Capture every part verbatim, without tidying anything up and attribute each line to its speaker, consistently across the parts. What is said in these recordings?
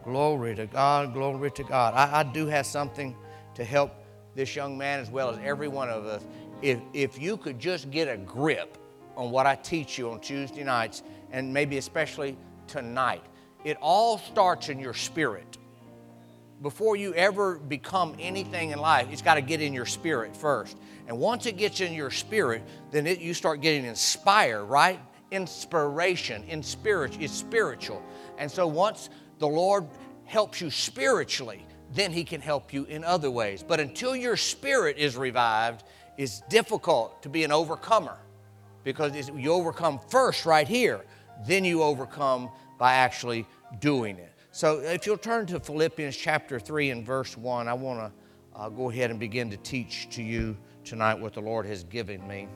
Speaker 1: Glory to God, glory to God. I, I do have something to help this young man as well as every one of us. If, if you could just get a grip on what I teach you on Tuesday nights, and maybe especially tonight, it all starts in your spirit. Before you ever become anything in life, it's got to get in your spirit first. And once it gets in your spirit, then it, you start getting inspired, right? Inspiration, in spirit, it's spiritual. And so once the Lord helps you spiritually, then He can help you in other ways. But until your spirit is revived, it's difficult to be an overcomer, because you overcome first right here, then you overcome by actually doing it. So if you'll turn to Philippians chapter three and verse one, I want to uh, go ahead and begin to teach to you tonight what the Lord has given me.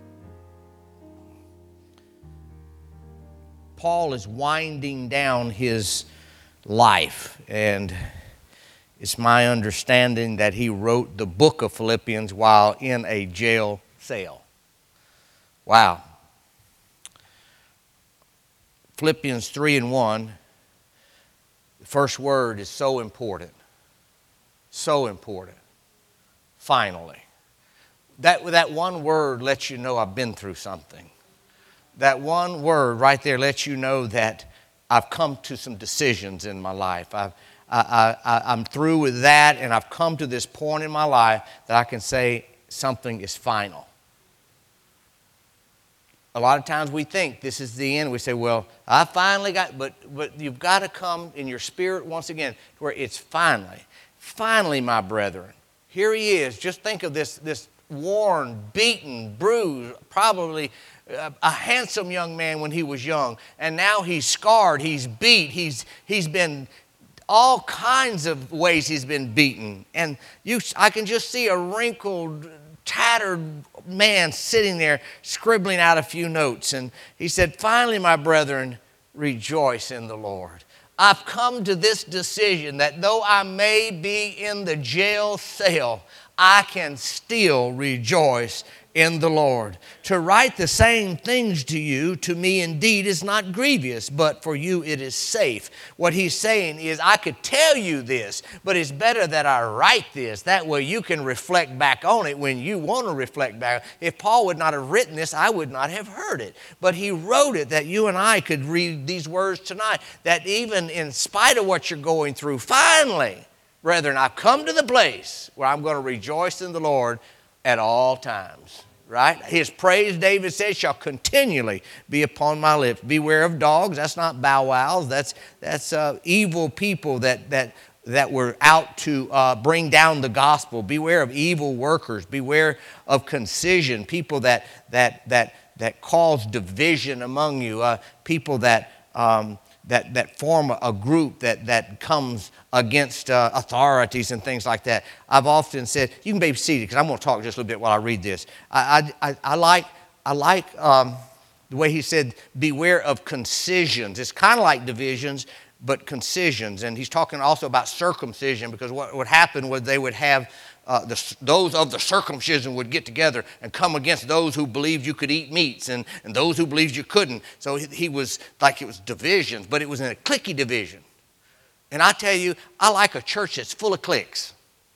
Speaker 1: Paul is winding down his life, and it's my understanding that he wrote the book of Philippians while in a jail cell. Wow. Philippians three and one, the first word is so important. So important. Finally. That, that one word lets you know I've been through something. That one word right there lets you know that I've come to some decisions in my life. I've, I, I, I'm through with that, and I've come to this point in my life that I can say something is final. A lot of times we think this is the end. We say, well, I finally got, but, but you've got to come in your spirit once again to where it's finally, finally, my brethren. Here he is. Just think of this, this worn, beaten, bruised, probably a, a handsome young man when he was young. And now he's scarred, he's beat, he's, he's been all kinds of ways he's been beaten. And you, I can just see a wrinkled, tattered man sitting there scribbling out a few notes. And he said, finally, my brethren, rejoice in the Lord. I've come to this decision that though I may be in the jail cell, I can still rejoice in the Lord. To write the same things to you, to me indeed is not grievous, but for you it is safe. What he's saying is, I could tell you this, but it's better that I write this. That way you can reflect back on it when you want to reflect back. If Paul would not have written this, I would not have heard it. But he wrote it that you and I could read these words tonight, that even in spite of what you're going through, finally, brethren, I've come to the place where I'm going to rejoice in the Lord at all times, right? His praise, David says, shall continually be upon my lips. Beware of dogs. That's not bow wows. That's that's uh, evil people that that that were out to uh, bring down the gospel. Beware of evil workers. Beware of concision. People that that that that cause division among you. Uh, people that. Um, That, that form a group that, that comes against uh, authorities and things like that. I've often said, you can be seated because I'm going to talk just a little bit while I read this. I, I, I like, I like um, the way he said, beware of concisions. It's kind of like divisions, but concisions. And he's talking also about circumcision, because what would happen was they would have Uh, the, those of the circumcision would get together and come against those who believed you could eat meats and, and those who believed you couldn't. So he, he was like it was divisions, but it was in a cliquey division. And I tell you, I like a church that's full of cliques.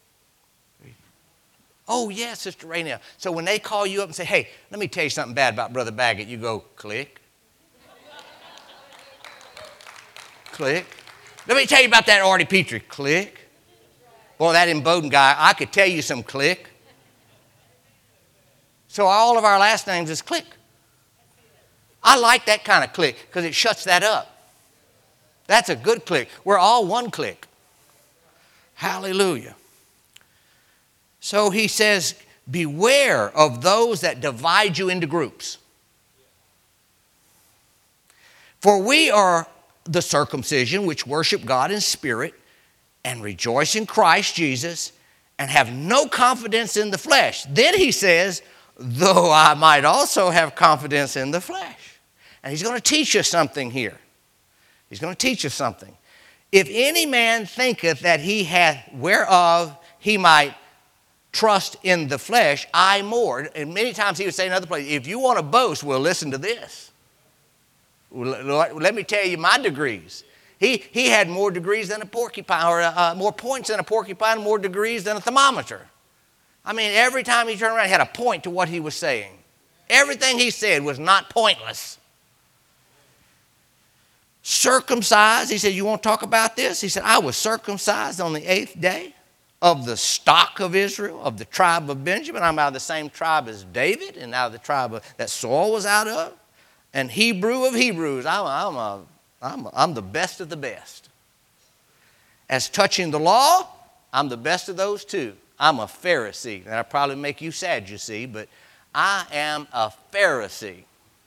Speaker 1: Oh, yeah, Sister Raynell. So when they call you up and say, hey, let me tell you something bad about Brother Baggett, you go, click. Click. Let me tell you about that Artie Petrie. Click. Boy, that Imboden guy, I could tell you some click. So all of our last names is click. I like that kind of click because it shuts that up. That's a good click. We're all one click. Hallelujah. So he says, beware of those that divide you into groups. For we are the circumcision which worship God in spirit and rejoice in Christ Jesus, and have no confidence in the flesh. Then he says, though I might also have confidence in the flesh. And he's going to teach us something here. He's going to teach us something. If any man thinketh that he hath whereof he might trust in the flesh, I more. And many times he would say in other places, if you want to boast, well, listen to this. Let me tell you my degrees. He, he had more degrees than a porcupine, or uh, more points than a porcupine, more degrees than a thermometer. I mean, every time he turned around, he had a point to what he was saying. Everything he said was not pointless. Circumcised, he said, you want to talk about this? He said, I was circumcised on the eighth day of the stock of Israel, of the tribe of Benjamin. I'm out of the same tribe as David, and out of the tribe of, that Saul was out of, and Hebrew of Hebrews. I'm, I'm, a, I'm, a, I'm the best of the best. As touching the law, I'm the best of those too. I'm a Pharisee. That'll probably make you Sadducee, but I am a Pharisee.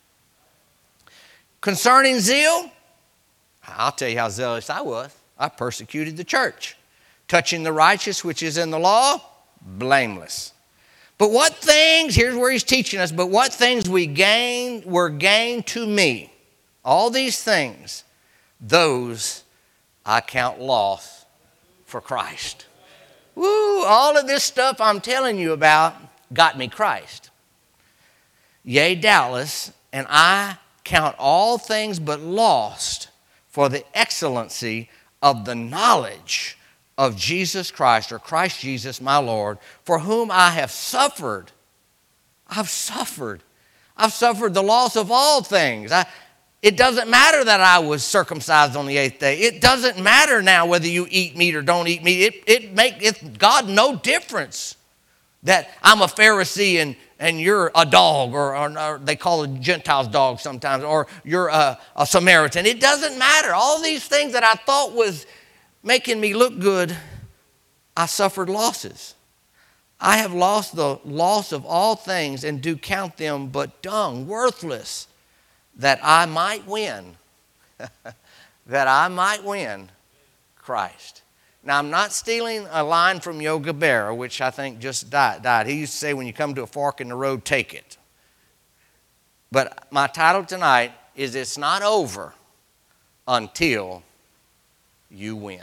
Speaker 1: Concerning zeal, I'll tell you how zealous I was. I persecuted the church. Touching the righteous which is in the law, blameless. But what things, here's where he's teaching us, but what things we gained were gained to me. All these things, those I count loss for Christ. Woo, all of this stuff I'm telling you about got me Christ. Yea, doubtless, and I count all things but lost for the excellency of the knowledge of Jesus Christ, or Christ Jesus my Lord, for whom I have suffered. I've suffered. I've suffered the loss of all things. I, it doesn't matter that I was circumcised on the eighth day. It doesn't matter now whether you eat meat or don't eat meat. It, it make it God no difference that I'm a Pharisee and, and you're a dog, or, or, or they call it Gentiles dog sometimes, or you're a, a Samaritan. It doesn't matter. All these things that I thought was making me look good, I suffered losses. I have lost the loss of all things and do count them but dung, worthless, that I might win, that I might win Christ. Now, I'm not stealing a line from Yogi Berra, which I think just died, died. He used to say, when you come to a fork in the road, take it. But my title tonight is, It's Not Over Until You Win.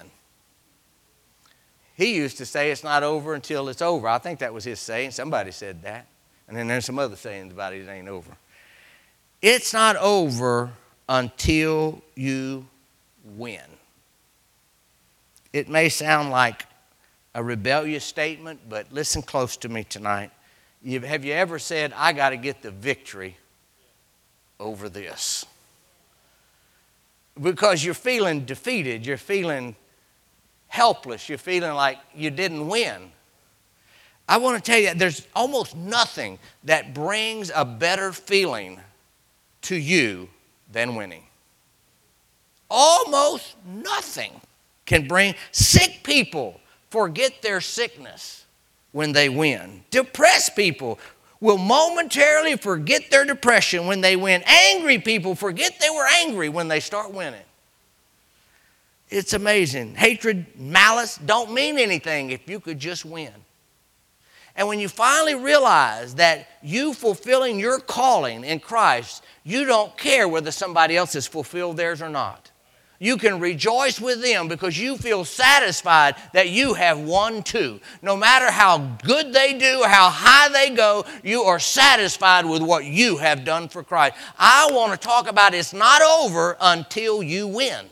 Speaker 1: He used to say, it's not over until it's over. I think that was his saying. Somebody said that. And then there's some other sayings about it, it ain't over. It's not over until you win. It may sound like a rebellious statement, but listen close to me tonight. You, have you ever said, I got to get the victory over this? Because you're feeling defeated, you're feeling helpless, you're feeling like you didn't win. I want to tell you, there's almost nothing that brings a better feeling to you than winning. Almost nothing can bring. Sick people forget their sickness when they win. Depressed people will momentarily forget their depression when they win. Angry people forget they were angry when they start winning. It's amazing. Hatred, malice don't mean anything if you could just win. And when you finally realize that you fulfilling your calling in Christ, you don't care whether somebody else has fulfilled theirs or not. You can rejoice with them because you feel satisfied that you have won too. No matter how good they do or how high they go, you are satisfied with what you have done for Christ. I want to talk about it's not over until you win.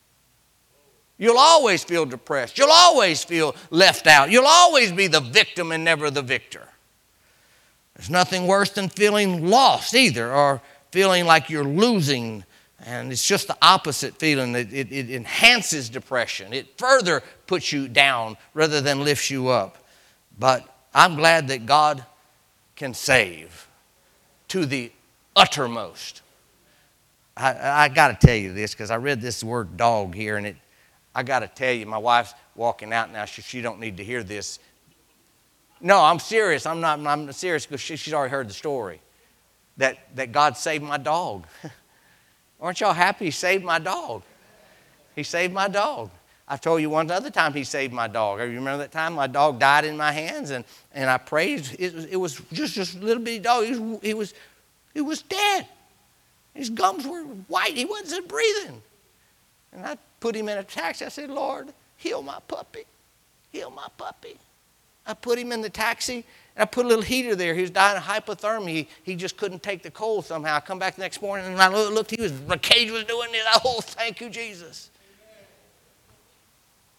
Speaker 1: You'll always feel depressed. You'll always feel left out. You'll always be the victim and never the victor. There's nothing worse than feeling lost either, or feeling like you're losing. And it's just the opposite feeling. It, it, it enhances depression. It further puts you down rather than lifts you up. But I'm glad that God can save to the uttermost. I, I got to tell you this because I read this word dog here, and it I got to tell you, my wife's walking out now. She, she don't need to hear this. No, I'm serious. I'm not I'm serious because she, she's already heard the story that, that God saved my dog. Aren't y'all happy he saved my dog? He saved my dog. I told you one other time he saved my dog. You remember that time my dog died in my hands, and, and I prayed. It was, it was just, just a little bitty dog. He was, he was, he was dead. His gums were white. He wasn't breathing. And I put him in a taxi. I said, Lord, heal my puppy. Heal my puppy. I put him in the taxi, and I put a little heater there. He was dying of hypothermia. He, he just couldn't take the cold somehow. I come back the next morning, and I looked. He was, the cage was doing this. Oh, thank you, Jesus.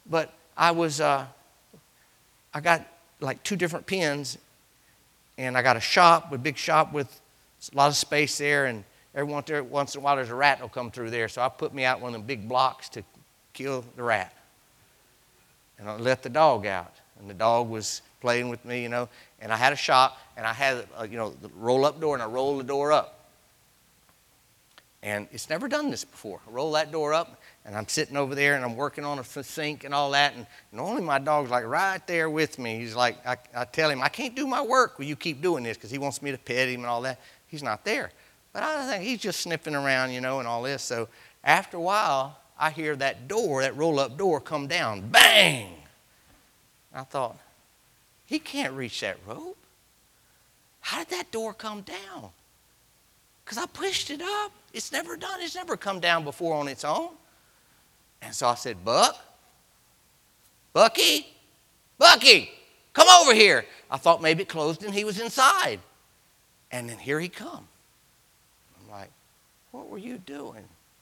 Speaker 1: But I was, uh, I got like two different pens, and I got a shop, a big shop with a lot of space there, and every once, there, once in a while there's a rat that'll come through there. So I put me out one of them big blocks to kill the rat. And I let the dog out, and the dog was playing with me, you know, and I had a shop, and I had, a, you know, the roll-up door, and I rolled the door up. And it's never done this before. I roll that door up, and I'm sitting over there, and I'm working on a sink and all that, and normally my dog's like right there with me. He's like, I, I tell him, I can't do my work when you keep doing this, because he wants me to pet him and all that. He's not there. But I think he's just sniffing around, you know, and all this. So after a while, I hear that door, that roll-up door, come down. Bang! I thought, he can't reach that rope. How did that door come down? Because I pushed it up. It's never done. It's never come down before on its own. And so I said, Buck, Bucky, Bucky, come over here. I thought maybe it closed and he was inside. And then here he come. I'm like, what were you doing?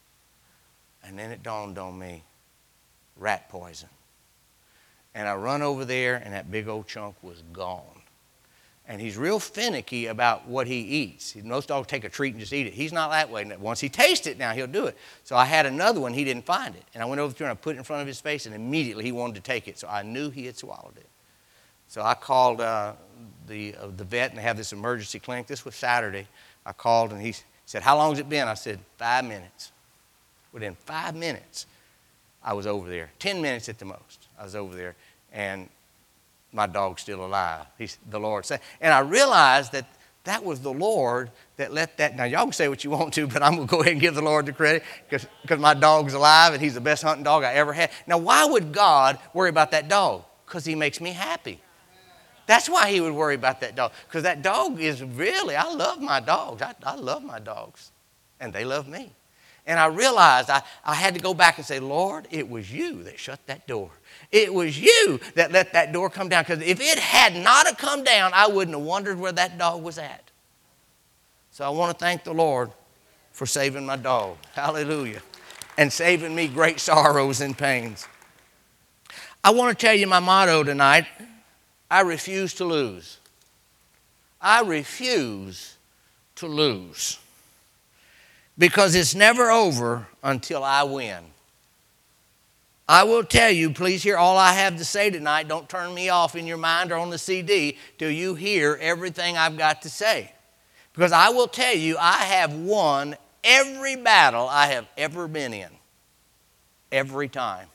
Speaker 1: And then it dawned on me, rat poison. And I run over there, and that big old chunk was gone. And he's real finicky about what he eats. Most dogs take a treat and just eat it. He's not that way. Once he tastes it now, he'll do it. So I had another one. He didn't find it. And I went over to him and I put it in front of his face, and immediately he wanted to take it. So I knew he had swallowed it. So I called uh, the, uh, the vet, and they have this emergency clinic. This was Saturday. I called, and he said, how long has it been? I said, five minutes. Within five minutes, I was over there. Ten minutes at the most, I was over there. And my dog's still alive. He's, the Lord said. And I realized that that was the Lord that let that. Now, y'all can say what you want to, but I'm going to go ahead and give the Lord the credit because my dog's alive and he's the best hunting dog I ever had. Now, why would God worry about that dog? Because he makes me happy. That's why he would worry about that dog. Because that dog is really, I love my dogs. I, I love my dogs. And they love me. And I realized I, I had to go back and say, Lord, it was you that shut that door. It was you that let that door come down. Because if it had not have come down, I wouldn't have wondered where that dog was at. So I want to thank the Lord for saving my dog. Hallelujah. And saving me great sorrows and pains. I want to tell you my motto tonight. I refuse to lose. I refuse to lose. Because it's never over until I win. I will tell you, please hear all I have to say tonight. Don't turn me off in your mind or on the C D till you hear everything I've got to say. Because I will tell you, I have won every battle I have ever been in. Every time.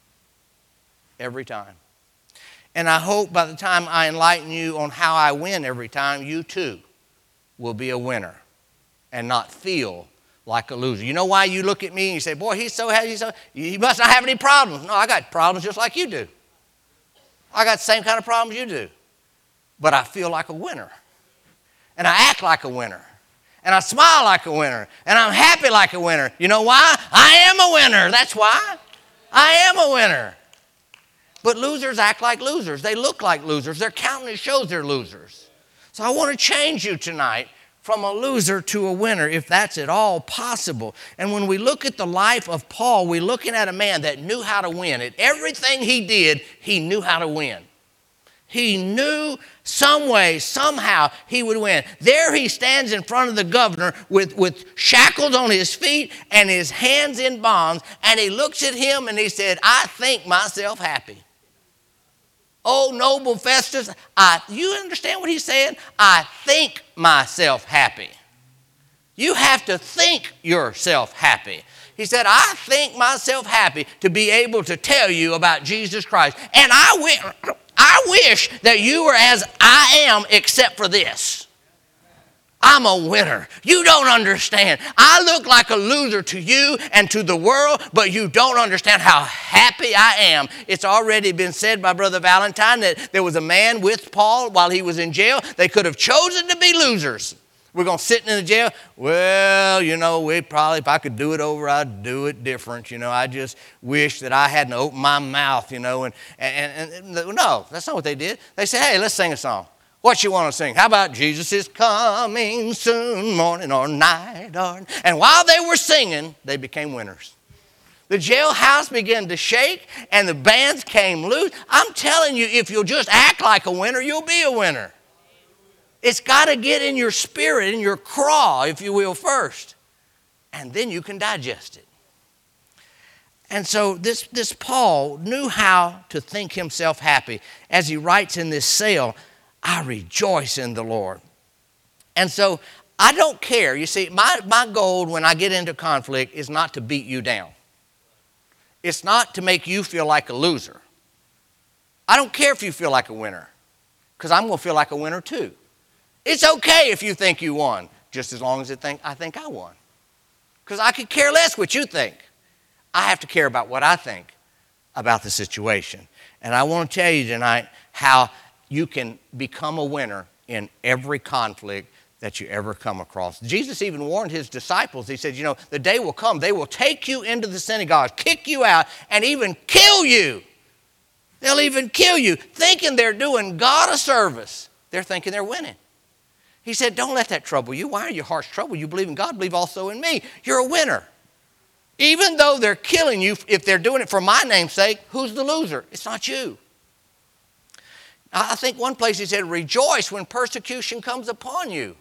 Speaker 1: Every time. And I hope by the time I enlighten you on how I win every time, you too will be a winner and not feel like a loser. You know why you look at me and you say, boy, he's so happy, he's so, he must not have any problems. No, I got problems just like you do. I got the same kind of problems you do. But I feel like a winner. And I act like a winner. And I smile like a winner. And I'm happy like a winner. You know why? I am a winner. That's why. I am a winner. But losers act like losers. They look like losers. Their countenance shows they're losers. So I want to change you tonight from a loser to a winner, if that's at all possible. And when we look at the life of Paul, we're looking at a man that knew how to win. At everything he did, he knew how to win. He knew some way, somehow, he would win. There he stands in front of the governor with, with shackles on his feet and his hands in bonds, and he looks at him and he said, I think myself happy. Oh, noble Festus, I, you understand what he's saying? I think myself happy. You have to think yourself happy. He said, I think myself happy to be able to tell you about Jesus Christ. And I, wi- I wish that you were as I am except for this. I'm a winner. You don't understand. I look like a loser to you and to the world, but you don't understand how happy I am. It's already been said by Brother Valentine that there was a man with Paul while he was in jail. They could have chosen to be losers. We're going to sit in the jail. Well, you know, we probably, if I could do it over, I'd do it different. You know, I just wish that I hadn't opened my mouth, you know. And, and, and, and no, that's not what they did. They said, hey, let's sing a song. What you want to sing? How about Jesus is coming soon, morning or night? Or... And while they were singing, they became winners. The jailhouse began to shake and the bands came loose. I'm telling you, if you'll just act like a winner, you'll be a winner. It's got to get in your spirit, in your craw, if you will, first. And then you can digest it. And so this, this Paul knew how to think himself happy. As he writes in this cell, I rejoice in the Lord. And so I don't care. You see, my, my goal when I get into conflict is not to beat you down. It's not to make you feel like a loser. I don't care if you feel like a winner, because I'm going to feel like a winner too. It's okay if you think you won, just as long as it think, I think I won. Because I could care less what you think. I have to care about what I think about the situation. And I want to tell you tonight how you can become a winner in every conflict that you ever come across. Jesus even warned his disciples. He said, you know, the day will come, they will take you into the synagogue, kick you out, and even kill you. They'll even kill you, thinking they're doing God a service. They're thinking they're winning. He said, don't let that trouble you. Why are you hearts troubled? You believe in God, believe also in me. You're a winner. Even though they're killing you, if they're doing it for my name's sake, who's the loser? It's not you. I think one place he said, rejoice when persecution comes upon you.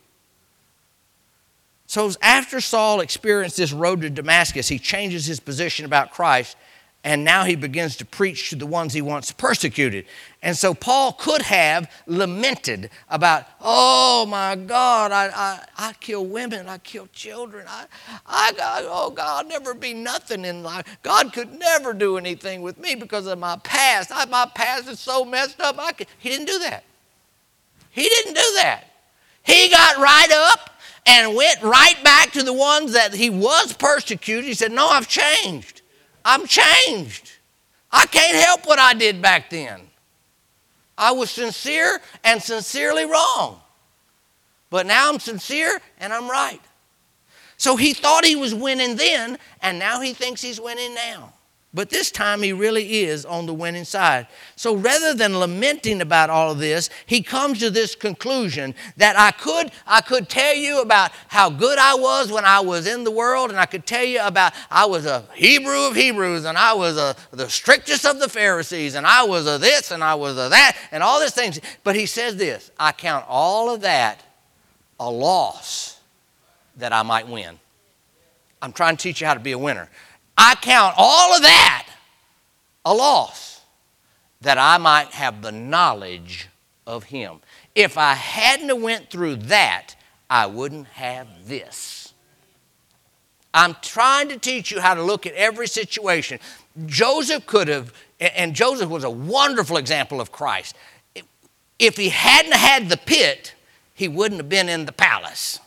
Speaker 1: So after Saul experienced this road to Damascus, he changes his position about Christ, and now he begins to preach to the ones he once persecuted. And so Paul could have lamented about, oh my God, I, I, I kill women, I kill children. I, I, oh God, I'll never be nothing in life. God could never do anything with me because of my past. I, my past is so messed up. I could. He didn't do that. He didn't do that. He got right up and went right back to the ones that he was persecuted. He said, no, I've changed. I'm changed. I can't help what I did back then. I was sincere and sincerely wrong. But now I'm sincere and I'm right. So he thought he was winning then, and now he thinks he's winning now. But this time he really is on the winning side. So rather than lamenting about all of this, he comes to this conclusion that I could, I could tell you about how good I was when I was in the world, and I could tell you about I was a Hebrew of Hebrews, and I was a, the strictest of the Pharisees, and I was a this, and I was a that, and all these things. But he says this, I count all of that a loss that I might win. I'm trying to teach you how to be a winner. I count all of that a loss that I might have the knowledge of him. If I hadn't went through that, I wouldn't have this. I'm trying to teach you how to look at every situation. Joseph could have, and Joseph was a wonderful example of Christ. If he hadn't had the pit, he wouldn't have been in the palace.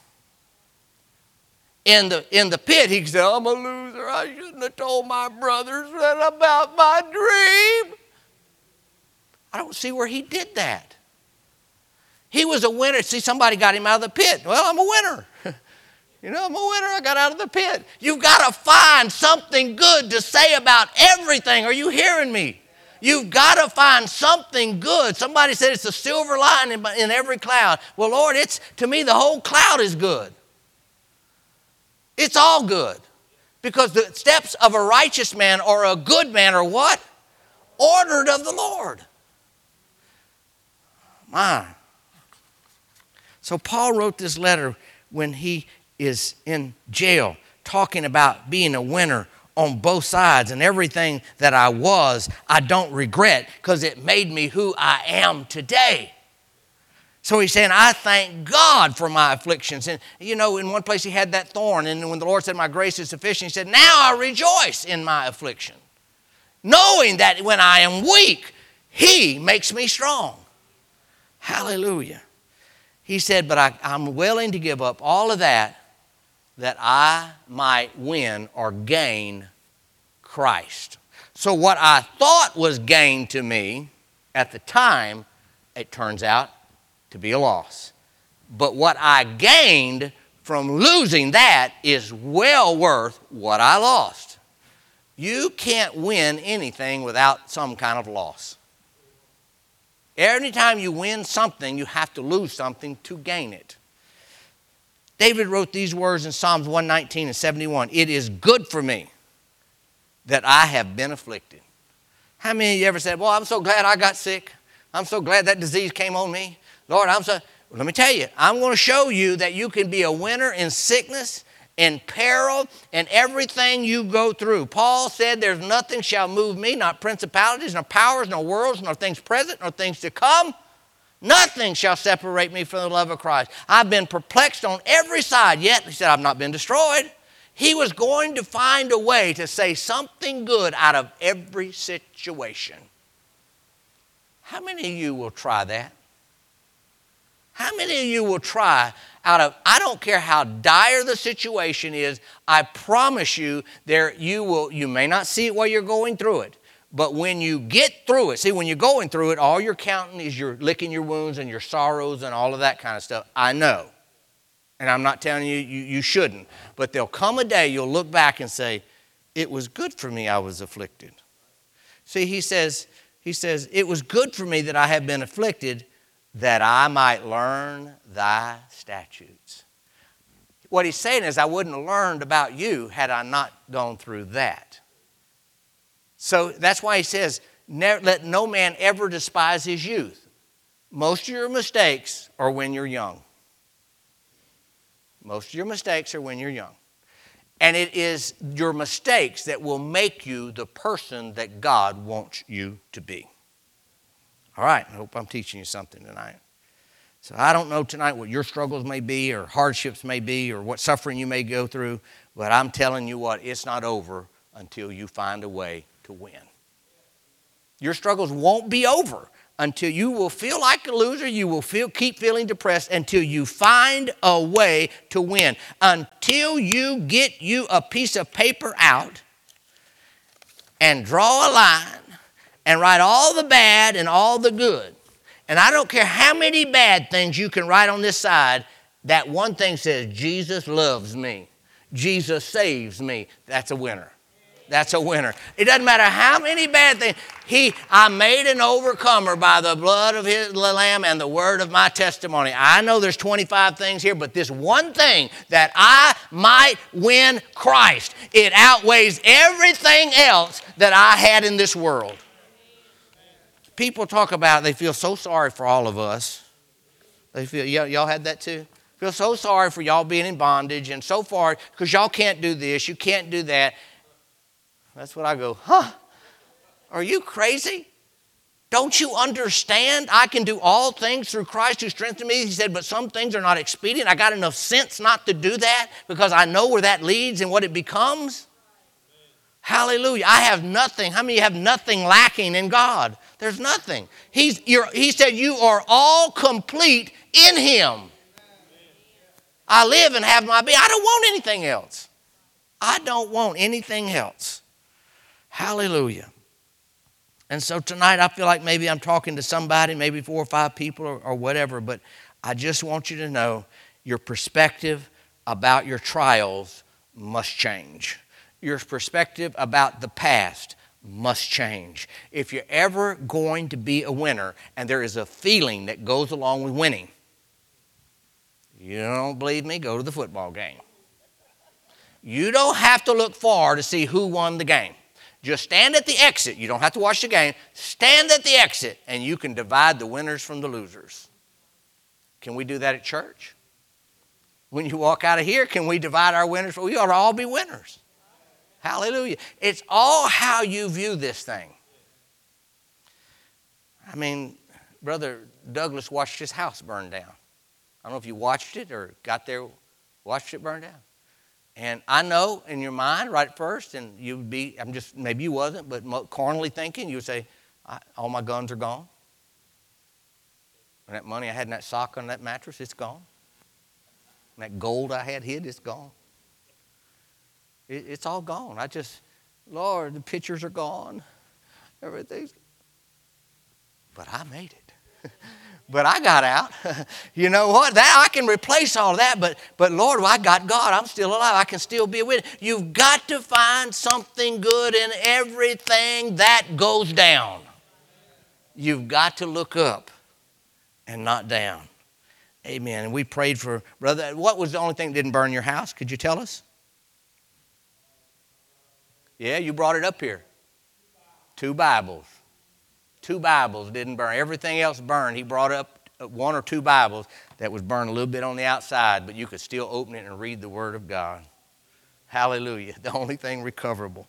Speaker 1: In the, in the pit, he said, I'm a loser. I shouldn't have told my brothers that about my dream. I don't see where he did that. He was a winner. See, somebody got him out of the pit. Well, I'm a winner. You know, I'm a winner. I got out of the pit. You've got to find something good to say about everything. Are you hearing me? You've got to find something good. Somebody said it's a silver lining in every cloud. Well, Lord, it's to me the whole cloud is good. It's all good. Because the steps of a righteous man or a good man are what? Ordered of the Lord. My. So Paul wrote this letter when he is in jail, talking about being a winner on both sides, and everything that I was, I don't regret, because it made me who I am today. So he's saying, I thank God for my afflictions. And, you know, in one place he had that thorn. And when the Lord said, my grace is sufficient, he said, now I rejoice in my affliction, knowing that when I am weak, he makes me strong. Hallelujah. He said, but I, I'm willing to give up all of that, that I might win or gain Christ. So what I thought was gain to me at the time, it turns out to be a loss. But what I gained from losing that is well worth what I lost. You can't win anything without some kind of loss. Every time you win something, you have to lose something to gain it. David wrote these words in Psalms one nineteen and seventy-one. It is good for me that I have been afflicted. How many of you ever said, well, I'm so glad I got sick. I'm so glad that disease came on me. Lord, I'm so... Well, let me tell you, I'm going to show you that you can be a winner in sickness, in peril, and everything you go through. Paul said, there's nothing shall move me, not principalities, nor powers, nor worlds, nor things present, nor things to come. Nothing shall separate me from the love of Christ. I've been perplexed on every side, yet, he said, I've not been destroyed. He was going to find a way to say something good out of every situation. How many of you will try that? How many of you will try out of, I don't care how dire the situation is, I promise you, there you will, you may not see it while you're going through it, but when you get through it, see, when you're going through it, all you're counting is you're licking your wounds and your sorrows and all of that kind of stuff. I know. And I'm not telling you, you you shouldn't. But there'll come a day you'll look back and say, it was good for me I was afflicted. See, he says, he says, it was good for me that I have been afflicted, that I might learn thy statutes. What he's saying is, I wouldn't have learned about you had I not gone through that. So that's why he says, let no man ever despise his youth. Most of your mistakes are when you're young. Most of your mistakes are when you're young. And it is your mistakes that will make you the person that God wants you to be. All right, I hope I'm teaching you something tonight. So I don't know tonight what your struggles may be or hardships may be or what suffering you may go through, but I'm telling you what, it's not over until you find a way to win. Your struggles won't be over until you will feel like a loser, you will feel, keep feeling depressed until you find a way to win. Until you get you a piece of paper out and draw a line and write all the bad and all the good. And I don't care how many bad things you can write on this side, that one thing says, Jesus loves me. Jesus saves me. That's a winner. That's a winner. It doesn't matter how many bad things. He, I made an overcomer by the blood of his lamb and the word of my testimony. I know there's twenty-five things here, but this one thing that I might win Christ, it outweighs everything else that I had in this world. People talk about they feel so sorry for all of us. They feel, y- y'all had that too? Feel so sorry for y'all being in bondage and so far because y'all can't do this, you can't do that. That's what I go, huh? Are you crazy? Don't you understand? I can do all things through Christ who strengthens me. He said, but some things are not expedient. I got enough sense not to do that because I know where that leads and what it becomes. Hallelujah. I have nothing. How many of you have nothing lacking in God? There's nothing. He's, you're, he said, you are all complete in Him. I live and have my being. I don't want anything else. I don't want anything else. Hallelujah. And so tonight I feel like maybe I'm talking to somebody, maybe four or five people or, or whatever, but I just want you to know your perspective about your trials must change. Your perspective about the past must change. If you're ever going to be a winner, and there is a feeling that goes along with winning, you don't believe me? Go to the football game. You don't have to look far to see who won the game. Just stand at the exit. You don't have to watch the game. Stand at the exit, and you can divide the winners from the losers. Can we do that at church? When you walk out of here, can we divide our winners? We ought to all be winners. Hallelujah. It's all how you view this thing. I mean, Brother Douglas watched his house burn down. I don't know if you watched it or got there, watched it burn down. And I know in your mind right at first, and you'd be, I'm just, maybe you wasn't, but carnally thinking, you would say, all my guns are gone. And that money I had in that sock on that mattress, it's gone. And that gold I had hid, it's gone. It, it's all gone. I just, Lord, the pictures are gone. Everything's, but I made it. But I got out. You know what? That I can replace all that. But, but Lord, well, I got God. I'm still alive. I can still be with you. You've got to find something good in everything that goes down. You've got to look up and not down. Amen. And we prayed for, brother, what was the only thing that didn't burn your house? Could you tell us? Yeah, you brought it up here. Two Bibles. Two Bibles didn't burn. Everything else burned. He brought up one or two Bibles that was burned a little bit on the outside, but you could still open it and read the Word of God. Hallelujah. The only thing recoverable.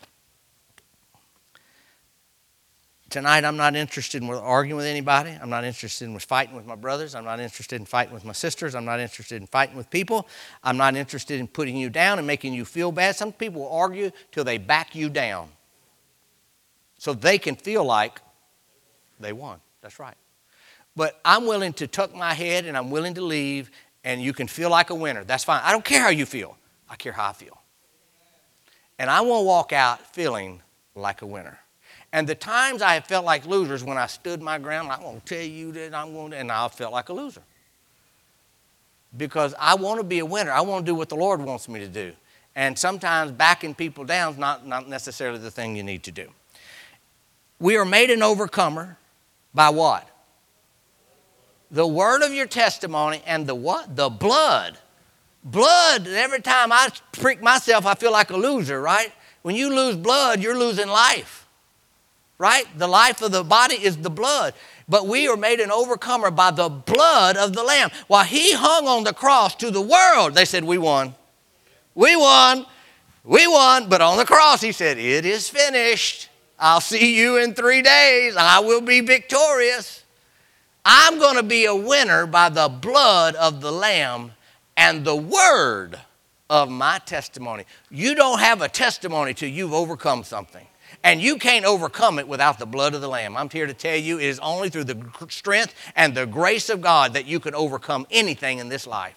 Speaker 1: Tonight, I'm not interested in arguing with anybody. I'm not interested in fighting with my brothers. I'm not interested in fighting with my sisters. I'm not interested in fighting with people. I'm not interested in putting you down and making you feel bad. Some people will argue till they back you down so they can feel like they won. That's right. But I'm willing to tuck my head and I'm willing to leave, and you can feel like a winner. That's fine. I don't care how you feel. I care how I feel. And I want to walk out feeling like a winner. And the times I have felt like losers, when I stood my ground, I'm going to tell you that I'm going to, and I felt like a loser. Because I want to be a winner. I want to do what the Lord wants me to do. And sometimes backing people down is not, not necessarily the thing you need to do. We are made an overcomer by what? The word of your testimony and the what? The blood. Blood. Every time I prick myself, I feel like a loser, right? When you lose blood, you're losing life, right? The life of the body is the blood. But we are made an overcomer by the blood of the Lamb. While he hung on the cross to the world, they said, we won. We won. We won. But on the cross, he said, it is finished. I'll see you in three days. I will be victorious. I'm going to be a winner by the blood of the Lamb and the word of my testimony. You don't have a testimony till you've overcome something. And you can't overcome it without the blood of the Lamb. I'm here to tell you it is only through the strength and the grace of God that you can overcome anything in this life.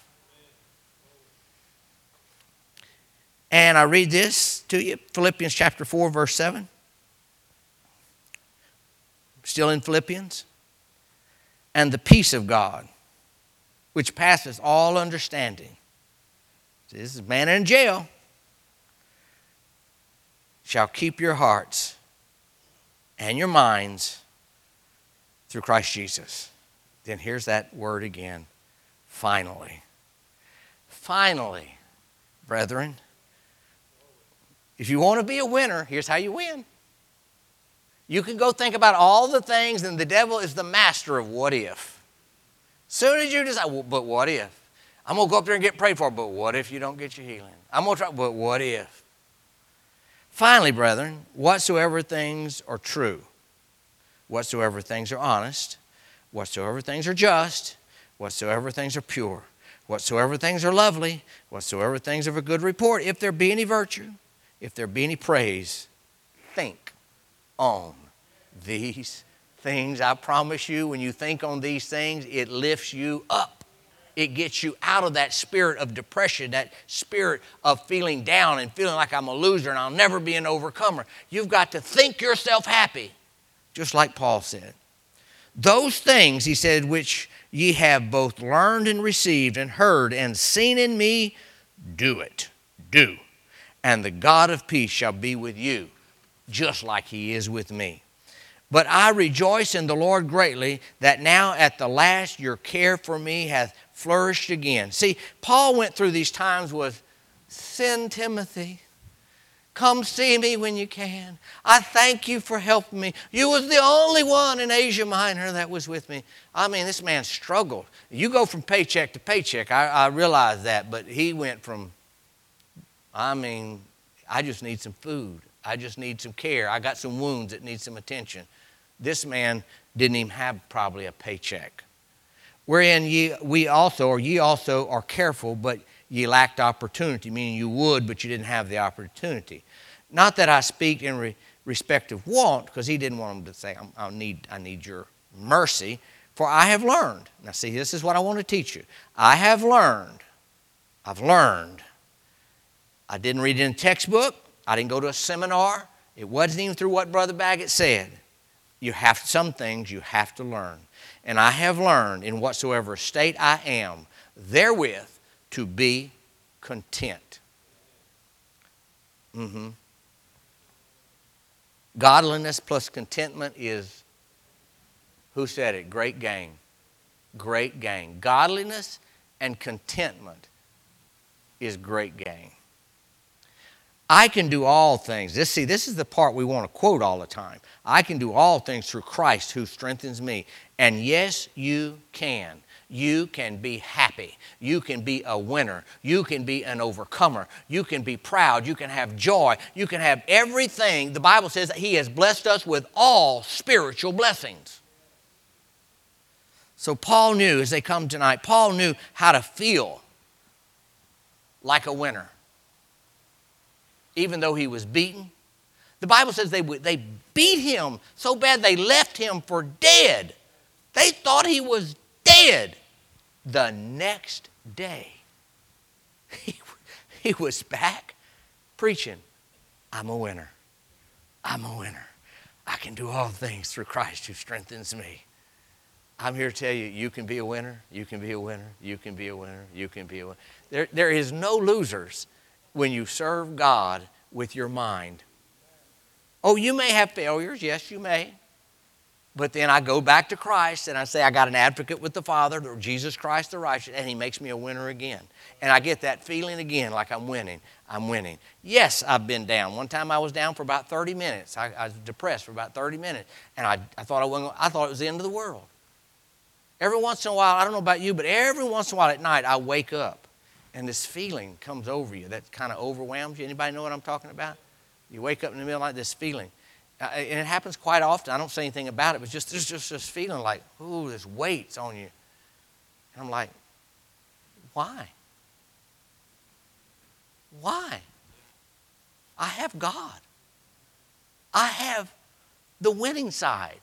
Speaker 1: And I read this to you, Philippians chapter four, verse seven. Still in Philippians. And the peace of God, which passes all understanding. So this is a man in jail. Shall keep your hearts and your minds through Christ Jesus. Then here's that word again. Finally. Finally, brethren. If you want to be a winner, here's how you win. You can go think about all the things, and the devil is the master of what if. Soon as you decide, well, but what if? I'm going to go up there and get prayed for, but what if you don't get your healing? I'm going to try, but what if? Finally, brethren, whatsoever things are true, whatsoever things are honest, whatsoever things are just, whatsoever things are pure, whatsoever things are lovely, whatsoever things of a good report, if there be any virtue, if there be any praise, think on these things. I promise you, when you think on these things, it lifts you up. It gets you out of that spirit of depression, that spirit of feeling down and feeling like I'm a loser and I'll never be an overcomer. You've got to think yourself happy, just like Paul said. Those things, he said, which ye have both learned and received and heard and seen in me, do it. Do. And the God of peace shall be with you, just like he is with me. But I rejoice in the Lord greatly that now at the last your care for me hath flourished again. See, Paul went through these times with, send Timothy. Come see me when you can. I thank you for helping me. You was the only one in Asia Minor that was with me. I mean, this man struggled. You go from paycheck to paycheck. I, I realize that, but he went from, I mean, I just need some food. I just need some care. I got some wounds that need some attention. This man didn't even have probably a paycheck. Wherein ye, we also, or ye also are careful, but ye lacked opportunity, meaning you would, but you didn't have the opportunity. Not that I speak in re, respect of want, because he didn't want them to say, I need, I need your mercy, for I have learned. Now see, this is what I want to teach you. I have learned. I've learned. I didn't read it in a textbook. I didn't go to a seminar. It wasn't even through what Brother Baggett said. You have some things you have to learn. And I have learned in whatsoever state I am, therewith to be content. Mm-hmm. Godliness plus contentment is, who said it? Great gain. Great gain. Godliness and contentment is great gain. I can do all things. This, see, this is the part we want to quote all the time. I can do all things through Christ who strengthens me. And yes, you can. You can be happy. You can be a winner. You can be an overcomer. You can be proud. You can have joy. You can have everything. The Bible says that He has blessed us with all spiritual blessings. So Paul knew, as they come tonight, Paul knew how to feel like a winner. Even though he was beaten. The Bible says they, they beat him so bad they left him for dead. They thought he was dead. The next day, he, he was back preaching, I'm a winner. I'm a winner. I can do all things through Christ who strengthens me. I'm here to tell you, you can be a winner, you can be a winner, you can be a winner, you can be a winner. There, there is no losers when you serve God with your mind. Oh, you may have failures. Yes, you may. But then I go back to Christ and I say, I got an advocate with the Father, Jesus Christ the righteous, and He makes me a winner again. And I get that feeling again like I'm winning. I'm winning. Yes, I've been down. One time I was down for about thirty minutes. I, I was depressed for about thirty minutes. And I, I, thought I, wasn't, I thought it was the end of the world. Every once in a while, I don't know about you, but every once in a while at night, I wake up and this feeling comes over you that kind of overwhelms you. Anybody know what I'm talking about? You wake up in the middle of the night, this feeling. Uh, and it happens quite often. I don't say anything about it, but just there's just this feeling like, ooh, this weight's on you. And I'm like, why? Why? I have God. I have the winning side.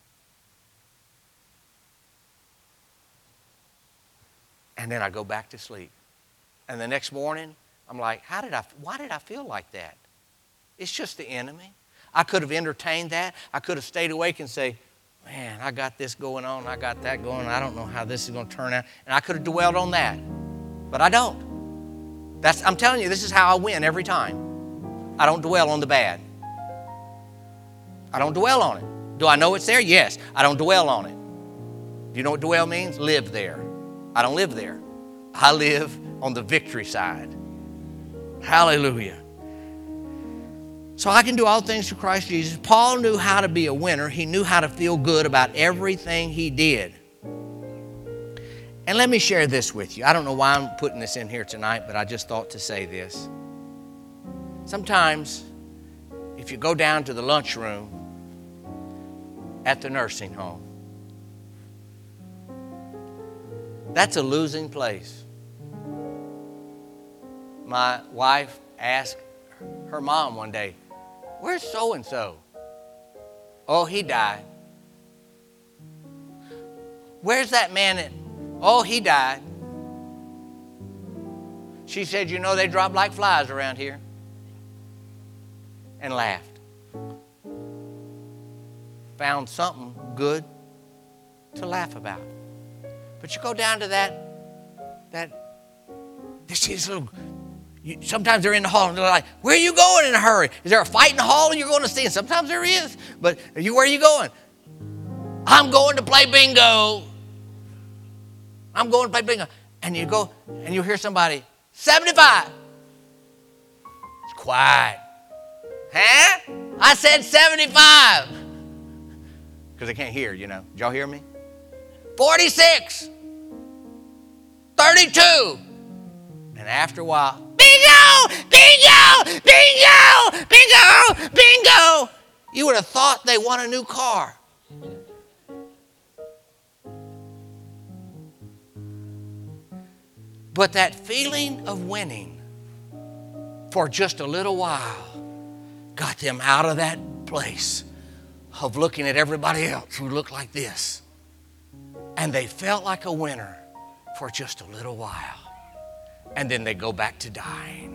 Speaker 1: And then I go back to sleep. And the next morning, I'm like, how did I, why did I feel like that? It's just the enemy. I could have entertained that. I could have stayed awake and say, man, I got this going on. I got that going on. I don't know how this is going to turn out. And I could have dwelled on that. But I don't. That's, I'm telling you, this is how I win every time. I don't dwell on the bad. I don't dwell on it. Do I know it's there? Yes. I don't dwell on it. Do you know what dwell means? Live there. I don't live there. I live on the victory side. Hallelujah. So I can do all things through Christ Jesus. Paul knew how to be a winner. He knew how to feel good about everything he did. And let me share this with you. I don't know why I'm putting this in here tonight, but I just thought to say this. Sometimes, if you go down to the lunchroom at the nursing home, that's a losing place. My wife asked her mom one day, where's so-and-so? Oh, he died. Where's that man that, oh, he died. She said, you know, they drop like flies around here. And laughed. Found something good to laugh about. But you go down to that, that, this is little, you, sometimes they're in the hall and they're like, where are you going in a hurry? Is there a fight in the hall you're going to see? And sometimes there is. But are you, where are you going? I'm going to play bingo. I'm going to play bingo. And you go and you hear somebody, seventy-five. It's quiet. Huh? I said seventy-five. Because they can't hear, you know. Did y'all hear me? forty-six. thirty-two. And after a while, bingo! Bingo! Bingo! Bingo! Bingo! You would have thought they won a new car. But that feeling of winning for just a little while got them out of that place of looking at everybody else who looked like this. And they felt like a winner for just a little while. And then they go back to dying.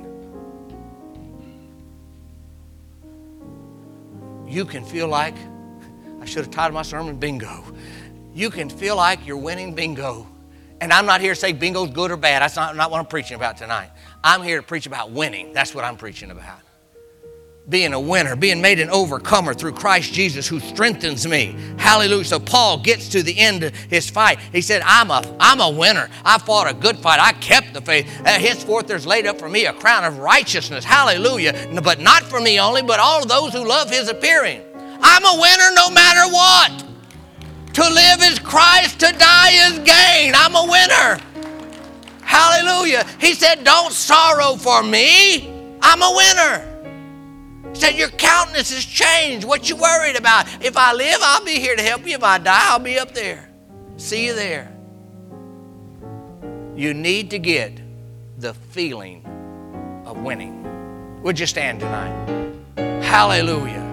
Speaker 1: You can feel like, I should have titled my sermon bingo. You can feel like you're winning bingo. And I'm not here to say bingo's good or bad. That's not, not what I'm preaching about tonight. I'm here to preach about winning. That's what I'm preaching about. being a winner, being made an overcomer through Christ Jesus who strengthens me. Hallelujah. So Paul gets to the end of his fight. He said, I'm a, I'm a winner. I fought a good fight. I kept the faith. Uh, henceforth there's laid up for me a crown of righteousness. Hallelujah. But not for me only, but all of those who love his appearing. I'm a winner no matter what. To live is Christ, to die is gain. I'm a winner. Hallelujah. He said, don't sorrow for me. I'm a winner. He said, your countenance has changed. What you worried about? If I live, I'll be here to help you. If I die, I'll be up there. See you there. You need to get the feeling of winning. Would you stand tonight? Hallelujah.